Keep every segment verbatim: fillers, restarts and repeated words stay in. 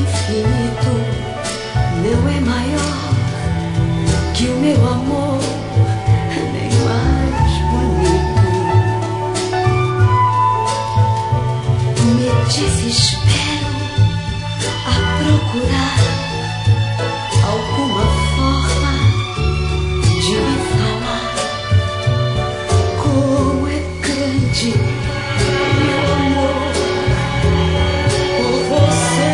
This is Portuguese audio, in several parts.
infinito não é maior que o meu amor, nem mais bonito. Me desespero a procurar alguma forma de me falar como é grande meu amor por você.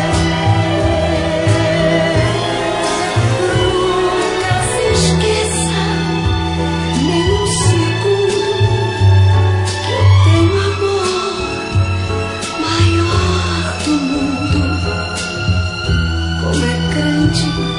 Nunca se esqueça, nem um segundo, que eu tenho amor maior do mundo. Como é grande